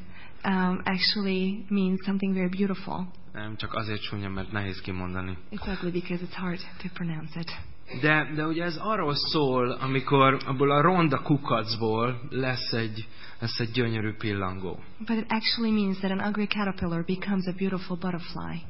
actually means something very beautiful. Nem csak azért csúnya, mert nehéz kimondani. It's ugly because it's hard to pronounce it. De ugye ez arról szól, amikor abból a ronda kukacból lesz egy gyönyörű pillangó. But it actually means that an ugly caterpillar becomes a beautiful butterfly.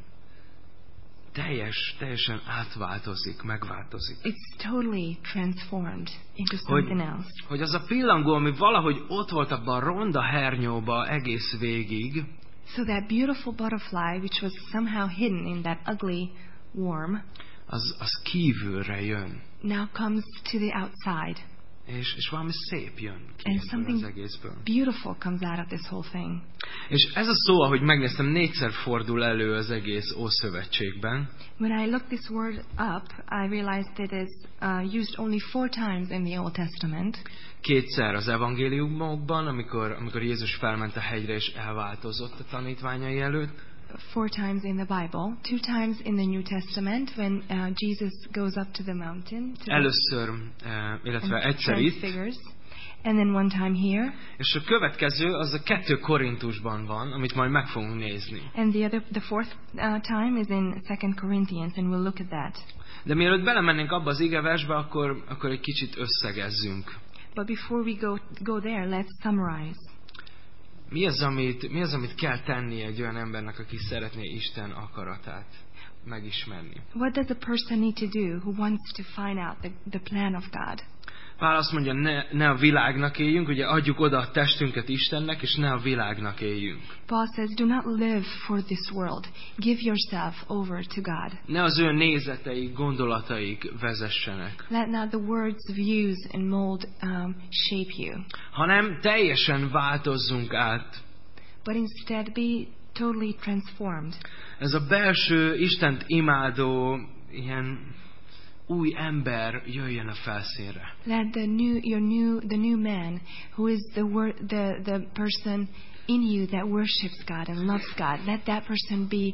Teljesen átváltozik, megváltozik. It's totally transformed into something else. Hogy az a pillangó, ami valahogy ott volt abban a ronda hernyóba egész végig, so that beautiful butterfly, which was somehow hidden in that ugly worm, az kívülre jön. now comes to the outside. És valami szép jön And ki az egészből. Beautiful comes out of this whole thing. És ez a szó, ahogy megnéztem, 4-szer fordul elő az egész Ószövetségben. When I looked this word up, I realized it is used only 4 times in the Old Testament. 2-szer az evangéliumokban, amikor Jézus felment a hegyre és elváltozott a tanítványai előtt. 4 times in the Bible, 2 times in the New Testament when Jesus goes up to the mountain. Először, illetve egyszer itt. And then 1 time here. És a következő az a 2 Korintusban van, amit majd meg fogunk nézni. And the fourth time is in 2 Corinthians, and we'll look at that. De mielőtt belemennénk abba az igeversbe, akkor egy kicsit összegezzünk. But before we go there, let's summarize. Mi az, amit kell tennie egy olyan embernek, aki szeretné Isten akaratát megismerni? What does a person need to do who wants to find out the plan of God? Pál azt mondja, ne a világnak éljünk, ugye adjuk oda a testünket Istennek, és ne a világnak éljünk. Paul says, do not live for this world. Give yourself over to God. Ne az ő nézeteik, gondolataik vezessenek. Let not the words, views and mold shape you. Hanem teljesen változzunk át. But instead be totally transformed. Ez a belső, Istent imádó, ilyen új ember jöjjön a felszínre. Let the new man, who is the person in you that worships God and loves God, let that person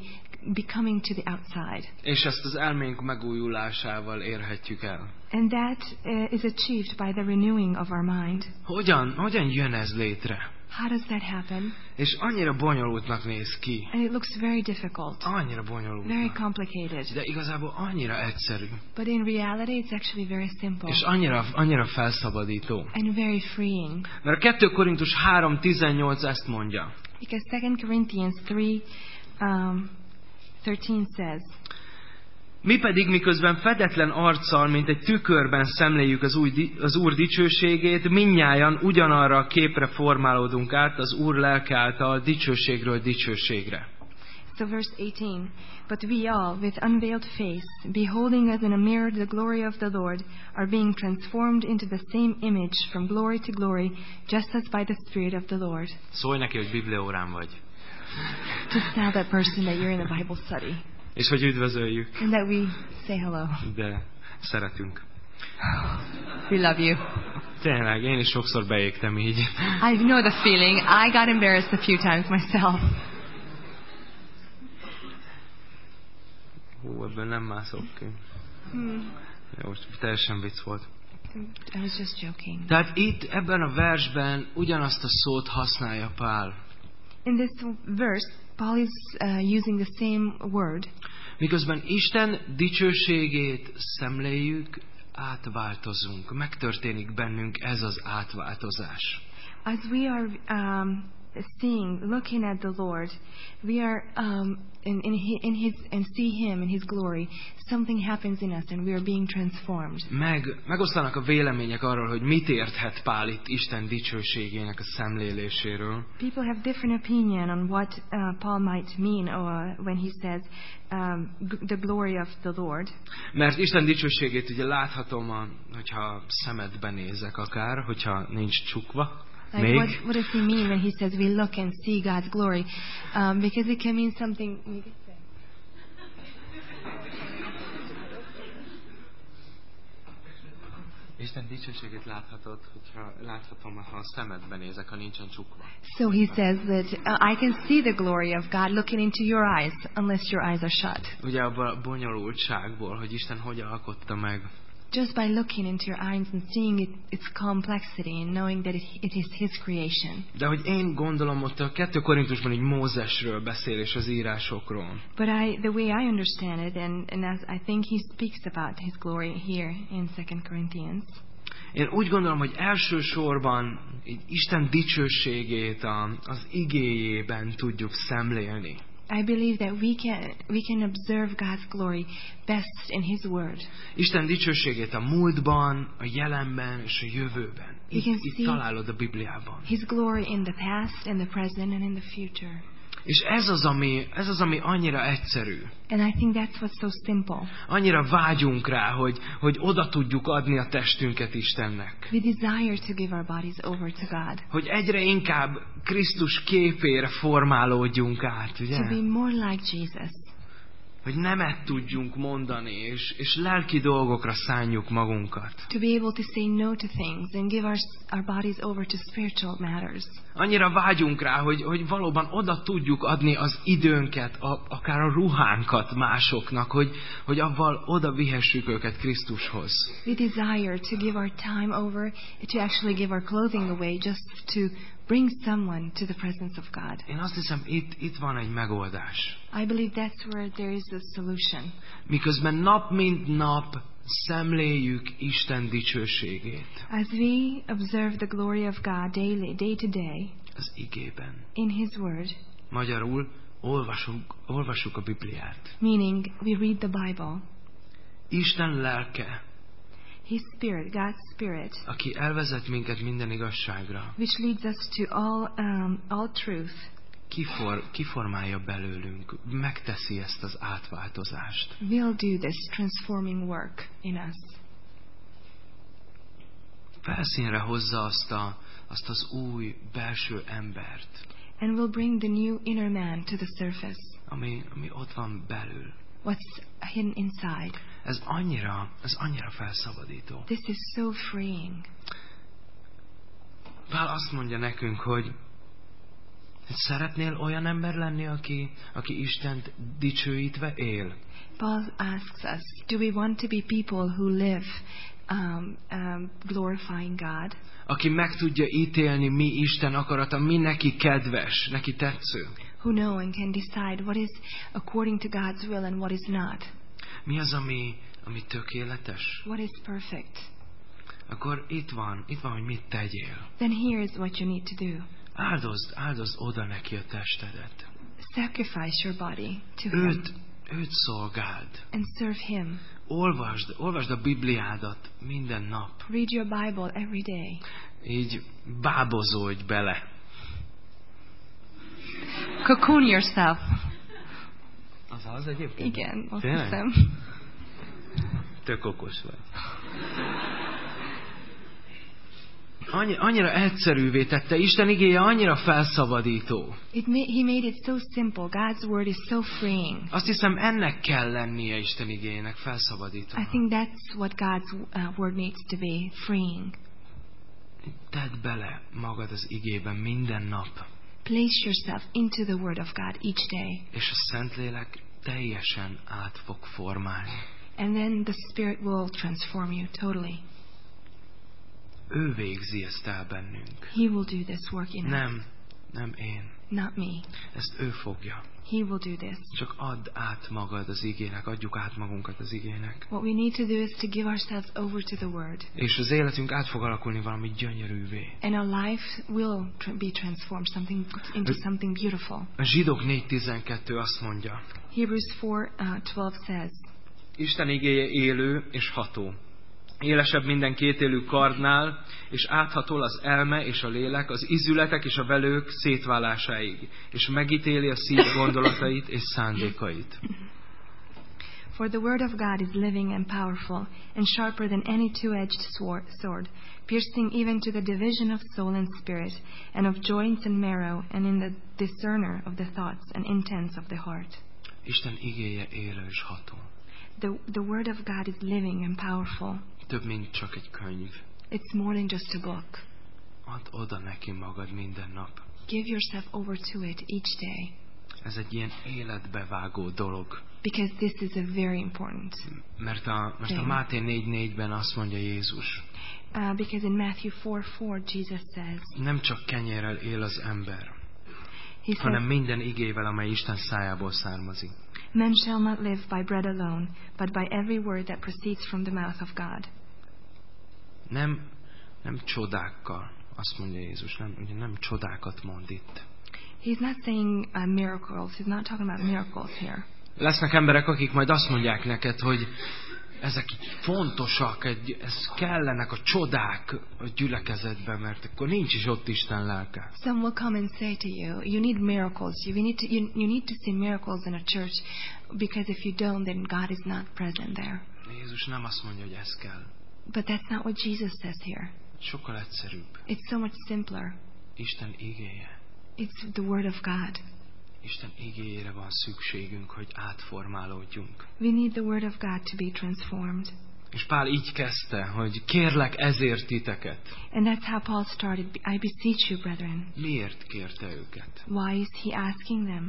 becoming to the outside. És ezt az elménk megújulásával érhetjük el. And that is achieved by the renewing of our mind. Hogyan jön ez létre? How does that happen? És annyira bonyolultnak néz ki. And it looks very difficult, Annyira bonyolult. very complicated. De igazából annyira egyszerű. But in reality, it's actually very simple És annyira felszabadító. and very freeing. Mert a 2 Korintus 3:18 ezt mondja. Because 2 Corinthians 3:13 says, Mi pedig miközben fedetlen arccal, mint egy tükörben szemléljük az Úr dicsőségét, mindnyájan ugyanarra a képre formálódunk át az Úr lelke által dicsőségről dicsőségre. So verse 18, but we all, with unveiled face, beholding as in a mirror the glory of the Lord, are being transformed into the same image from glory to glory, just as by the Spirit of the Lord. Szólj neki, hogy bibliaórán vagy. Just tell that person that you're in a Bible study. És hogy üdvözöljük. And that we say hello. De szeretünk. We love you. Tényleg, én is sokszor beégtem így. I know the feeling. I got embarrassed a few times myself. Hú, ebből nem mászok ki. Jó, teljesen vicc volt. I was just joking. Tehát itt ebben a versben ugyanazt a szót használja Pál. In this verse, Paul is using the same word. Miközben Isten dicsőségét szemléljük, átváltozunk. Megtörténik bennünk ez az átváltozás. As we are looking at the Lord, we are in His and see Him in His glory. Something happens in us, and we are being transformed. Megoszlanak a vélemények arról, hogy mit érthet Pál itt Isten dicsőségének a szemléléséről. People have different opinion on what Paul might mean when he says the glory of the Lord. Mert Isten dicsőségét ugye láthatom, hogyha szemedbe nézek akár, hogyha nincs csukva. Like what does he mean when he says we look and see God's glory? Because it can mean something. Isten dicsőségét láthatom, ha a szemedbe nézek, ha nincsen csukva. So he says that I can see the glory of God looking into your eyes, unless your eyes are shut. Ugye abban a bonyolultságból, hogy Isten hogy alkotta meg. Just by looking into your eyes and seeing its complexity and knowing that it is His creation. De hogy én gondolom, ott a 2 Korintusban így Mózesről beszél és az írásokról. But the way I understand it, and as I think he speaks about His glory here in 2 Corinthians. Én úgy gondolom, hogy elsősorban Isten dicsőségét az igéjében tudjuk szemlélni. I believe that we can observe God's glory best in His Word. Isten dicsőségét a múltban, a jelenben és a jövőben. Itt találod a Bibliában. His glory in the past, in the present and in the future. És ez az, ami annyira egyszerű. And I think that's what's so simple. Annyira vágyunk rá, hogy oda tudjuk adni a testünket Istennek. We desire to give our bodies over to God. Hogy egyre inkább Krisztus képére formálódjunk át, ugye? To be more like Jesus. Hogy nemet tudjunk mondani, és lelki dolgokra szánjuk magunkat. To be able to say no to things and give our bodies over to spiritual matters. Annyira vágyunk rá, hogy valóban oda tudjuk adni az időnket, akár a ruhánkat másoknak, hogy avval oda vihessük őket Krisztushoz. We desire to give our time over, to actually give our clothing away just to bring someone to the presence of God. Én azt hiszem, itt van egy megoldás. I believe that's where there is a solution. Miközben nap mint nap szemléljük Isten dicsőségét. As we observe the glory of God daily, day to day, az igében. In His Word. Magyarul olvassuk a Bibliát. Meaning, we read the Bible. Isten lelke, His Spirit, God's Spirit, aki elvezet minket minden igazságra, which leads us to all truth, kiformálja belőlünk, megteszi ezt az átváltozást. will do this transforming work in us. Felszínre hozza azt az új belső embert, and will bring the new inner man to the surface, ami ott van belül. What's hidden inside. Ez annyira felszabadító. This is so freeing. Pál azt mondja nekünk, hogy Szeretnél olyan ember lenni, aki Istent dicsőítve él? Paul asks us, do we want to be people who live glorifying God? Aki meg tudja ítélni, mi Isten akarata, mi neki kedves, neki tetsző. Who know and can decide what is according to God's will and what is not. Mi az, ami tökéletes? What is perfect? Akkor itt van, hogy mit tegyél. Then here is what you need to do. Áldozd oda neki a testedet. Sacrifice your body to Him. Őt szolgáld. And serve Him. Olvasd a Bibliádat minden nap. Read your Bible every day. Így bábozódj bele. Cocoon yourself. Az egyébként? Igen, azt hiszem. Tök okos vagy. Annyira egyszerűvé tette. Isten igéje annyira felszabadító. He made it so simple. God's word is so freeing. Azt hiszem, ennek kell lennie Isten igéjének, felszabadító. I think that's what God's word needs to be, freeing. Tedd bele magad az igében minden nap. Place yourself into the word of God each day. És a Szentlélek teljesen át fog formálni. And then the Spirit will transform you totally. Ő végzi ezt el bennünk. He will do this work in us. Nem én. Not me. Ezt ő fogja. He will do this. Csak add át magad az igének, adjuk át magunkat az igének. What we need to do is to give ourselves over to the word. És az életünk át fog alakulni valami gyönyörűvé. And our life will be transformed into something beautiful. A Zsidók 4:12 azt mondja. Hebrews 4:12 says. Isten igéje élő és ható. Élesebb minden kétélű kardnál, és áthatol az elme és a lélek, az ízületek és a velők szétválásáig, és megítéli a szív gondolatait és szándékait. For the word of God is living and powerful, and sharper than any two-edged sword, piercing even to the division of soul and spirit, and of joints and marrow, and in the discerner of the thoughts and intents of the heart. Isten igéje élő és ható. The word of God is living and powerful. Több, mint csak egy könyv. It's more than just a book. Add oda neki magad minden nap. Give yourself over to it each day. Ez egy ilyen életbevágó dolog. Because this is a very important Mert a Máté 4:4-ben azt mondja Jézus. Because in Matthew 4:4 Jesus says. Nem csak kenyérrel él az ember, He hanem says, minden igével, amely Isten szájából származik. Man shall not live by bread alone, but by every word that proceeds from the mouth of God. Nem csodákkal, azt mondja Jézus, nem csodákat mond itt. He's not saying miracles. He's not talking about miracles here. Lesznek emberek, akik majd azt mondják neked, hogy ezek fontosak, ez kellenek a csodák a gyülekezetben, mert akkor nincs is ott Isten lelke. Some will come and say to you, you need miracles. You need to see miracles in a church, because if you don't, then God is not present there. Jézus nem azt mondja, hogy ez kell. But that's not what Jesus says here. Sokkal egyszerűbb. It's so much simpler. Isten igéje. It's the word of God. Isten igéjére van szükségünk, hogy átformálódjunk. We need the word of God to be transformed. És Pál így kezdte, hogy kérlek ezért titeket. And that's how Paul started. I beseech you, brethren. Miért kérte őket? Why is he asking them?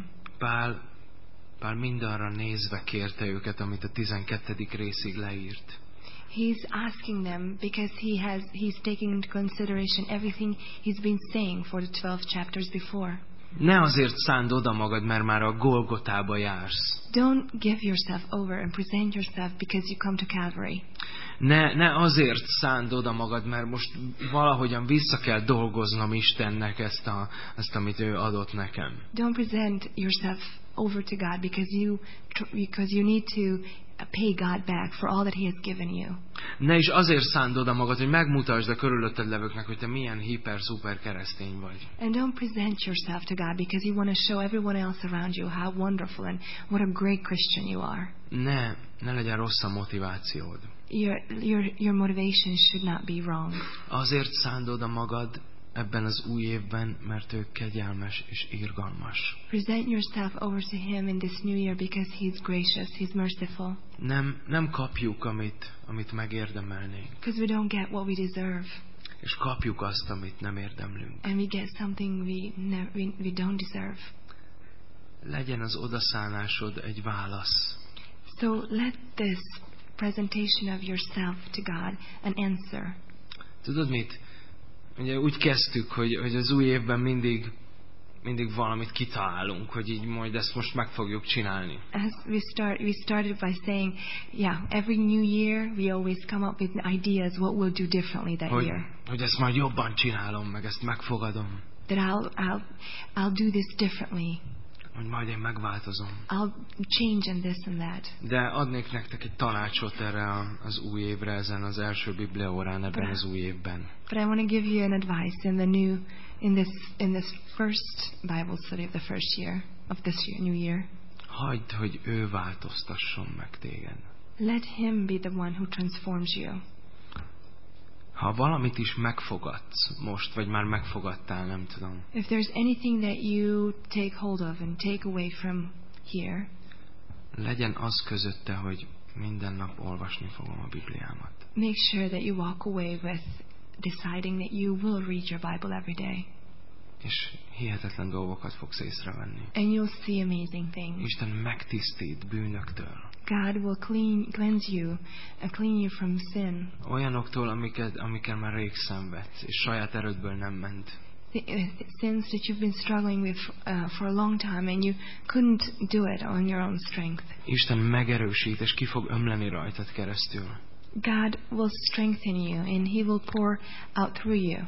Pál mindarra nézve kérte őket, amit a 12. részig leírt. He's asking them because he's taking into consideration everything he's been saying for the 12 chapters before. Ne azért szánd oda magad, mert már a Golgotába jársz. Don't give yourself over and present yourself because you come to Calvary. Ne azért szánd oda magad, mert most valahogyan vissza kell dolgoznom Istennek ezt, amit ő adott nekem. Don't present yourself over to God because you need to pay God back for all that He has given you. Ne is azért szánd oda magad, hogy megmutasd a körülötted levőknek, hogy te milyen hiper-szuper keresztény vagy. And don't present yourself to God because you want to show everyone else around you how wonderful and what a great Christian you are. Ne legyen rossz a motivációd. Your motivation should not be wrong. Azért szánd oda magad ebben az új évben, mert ő kegyelmes és irgalmas. Present yourself over to Him in this new year because He's gracious, He's merciful. Nem kapjuk, amit megérdemelnénk. Because we don't get what we deserve. és kapjuk azt, amit nem érdemlünk. And we get something we don't deserve. Legyen az odaszállásod egy válasz. So let this presentation of yourself to God an answer. Tudod mit? Ugye úgy kezdtük, hogy az új évben mindig valamit kitalálunk, hogy így majd ezt most meg fogjuk csinálni. As we started by saying, every new year we always come up with ideas what we'll do differently that year. Hogy ezt majd jobban csinálom, meg ezt megfogadom. That I'll do this differently. Hogy majd én megváltozom. I'll change in this and that. De adnék nektek egy tanácsot erre az új évre, ezen az első bibliaórán ebben az új évben. But I want to give you an advice in this first Bible study of the first year of this year, new year. Hagyd, hogy ő változtasson meg téged. Let him be the one who transforms you. Ha valamit is megfogadsz most, vagy már megfogadtál, nem tudom. If there's anything that you take hold of and take away from here, legyen az közötte, hogy minden nap olvasni fogom a Bibliámat. Make sure that you walk away with deciding that you will read your Bible every day. És hihetetlen dolgokat fogsz észrevenni. And you'll see amazing things. Isten megtisztít bűnöktől. God will cleanse you and clean you from sin. Olyanoktól, amikkel már rég szenvedsz, és saját erődből nem ment. Sins that you've been struggling with for a long time and you couldn't do it on your own strength. Isten megerősít, és ki fog ömleni rajtad keresztül. God will strengthen you and He will pour out through you.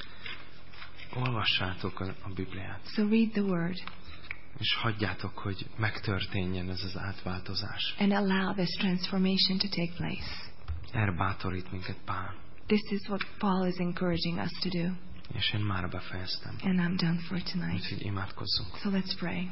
Olvassátok a Bibliát. So read the Word. És hagyjátok, hogy megtörténjen ez az átváltozás. And allow this transformation to take place. Erre bátorít minket Pál. This is what Paul is encouraging us to do. És én már befejeztem. And I'm done for tonight. Úgyhogy imádkozzunk. So let's pray.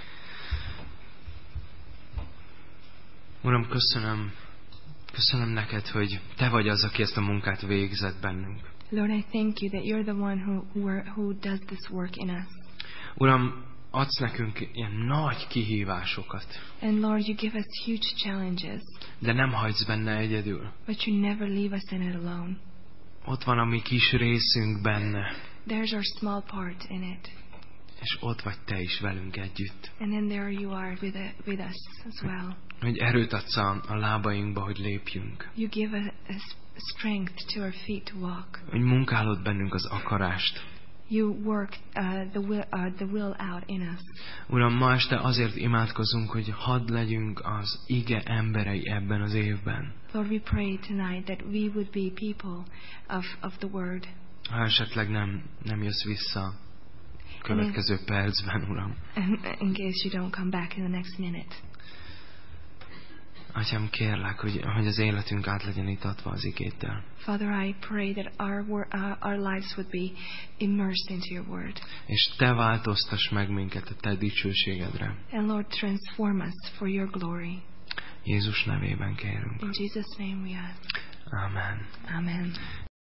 Uram, köszönöm neked, hogy te vagy az, aki ezt a munkát végzett bennünk. Lord, I thank you that you're the one who does this work in us. Uram, adsz nekünk ilyen nagy kihívásokat. And Lord, you give us huge challenges. De nem hagysz benne egyedül. But you never leave us in it alone. Ott van a mi kis részünk benne. There's our small part in it. És ott vagy te is velünk együtt. And then there you are with us as well. Hogy erőt adsz a lábainkba, hogy lépjünk. You give us strength to our feet to walk. Hogy munkálod bennünk az akarást. You work the will out in us. Uram, ma este azért imádkozunk, hogy hadd legyünk az ige emberei ebben az évben. Lord, we pray tonight that we would be people of the word. Ha esetleg nem jössz vissza következő percben, Uram. And in case you don't come back in the next minute. Atyám, kérlek, hogy az életünk át legyen itatva az igéddel. Father, I pray that our lives would be immersed into your word. És te változtass meg minket a te dicsőségedre. And Lord, transform us for your glory. Jézus nevében kérünk. In Jesus' name we ask. Amen. Amen.